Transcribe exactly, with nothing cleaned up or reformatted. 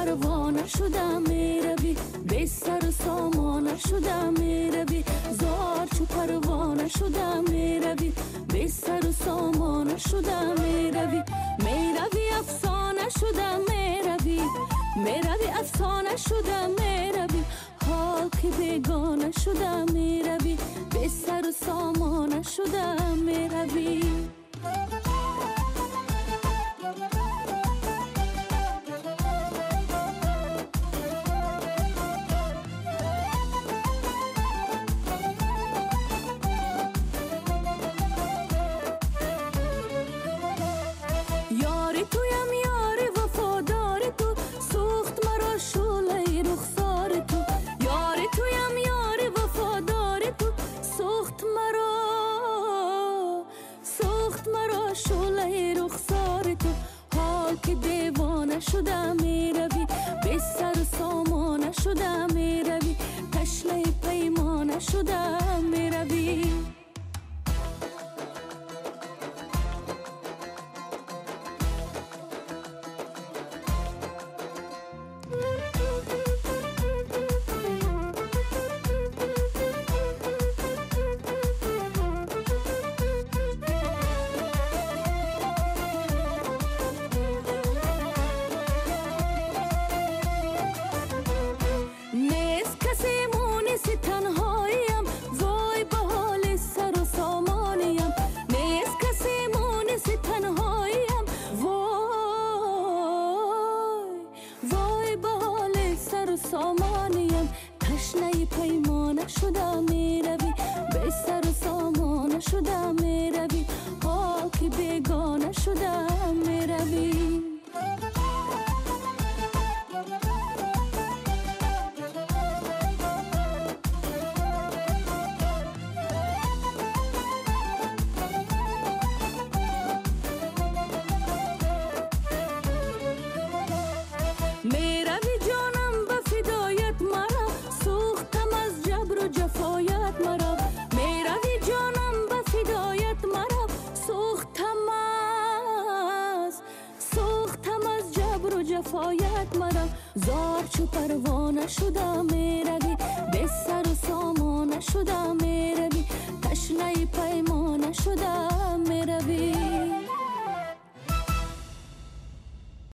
پروانه شدم میروی، بی سر و سامانه شدم میروی، زار چو پروانه شدم میروی، بی سر و سامانه شدم میروی، میروی افسانه شدم میروی، میروی افسانه شدم میروی، حال که بیگانه شدم میروی، بی سر و سامانه شدم میروی. یاری تویم یاری وفادار تو، سوخت مرا شعله رخسار تو، یاری تویم یاری وفادار تو، سوخت مرا سوخت مرا شعله رخسار تو، حال که دیوانه شدم میروی، بی سر و سامانه شدم میروی، تشنه پیمانه شدم میروی. تنهاییم وای به حال سر و سامانیم، نیست کسی مونس تنهاییم وای وای به حال سر و سامانیم، تشنه پیمانه شدم میروی، بی سر و سامانه شدم میروی، حال که بیگانه شدم میروی. میروی جانم به فدایت مرا، سوختم از جبر و جفایت مرا، میروی جانم به فدایت مرا، سوختم از سوختم از جبر و جفایت مرا، زار چو پروانه شدم میروی، بی سر و سامانه شدم میروی، تشنه پیمانه شدم میروی.